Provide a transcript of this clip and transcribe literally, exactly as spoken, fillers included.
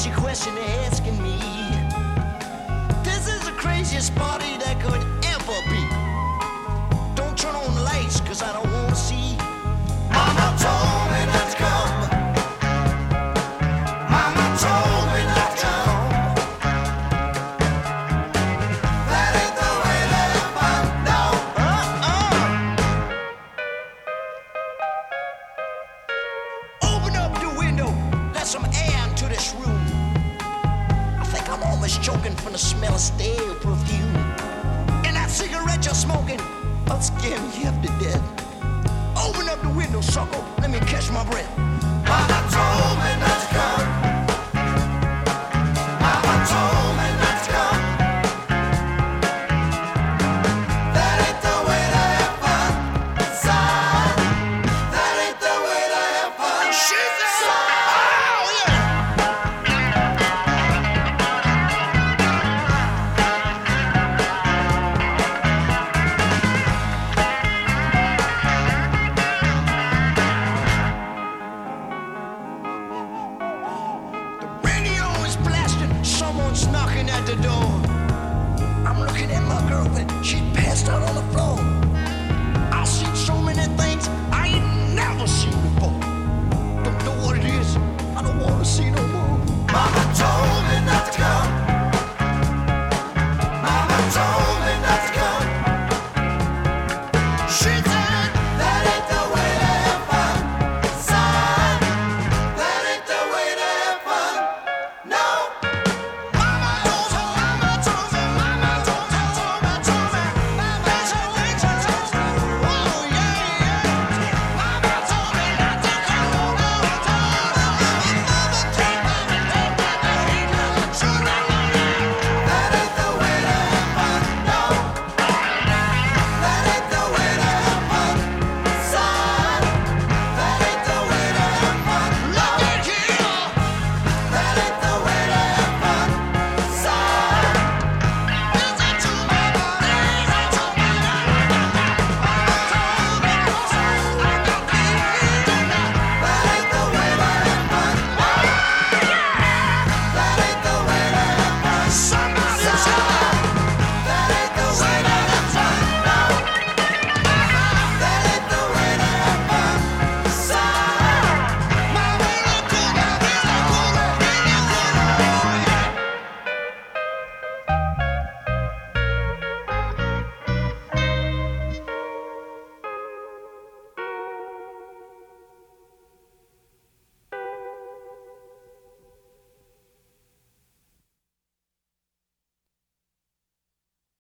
crazy question they're asking me. This is the craziest party that could ever be. Don't turn on the lights, cause I don't wanna see. Mama told me not to come. Mama told me not to come. That ain't the way to have fun, no. Uh-uh. Open up the window, let some air into this room. I think I'm almost choking from the smell of stale perfume. And that cigarette you're smoking, I'll scare me half to death. Open up the window, sucker, let me catch my breath. Mama told me not to come. Mama told me not to come. That ain't the way to have fun, son. That ain't the way to have fun. She said, oh yeah. The radio is blasting, someone's knocking at the door. I'm looking at my girl, but she passed out on the floor.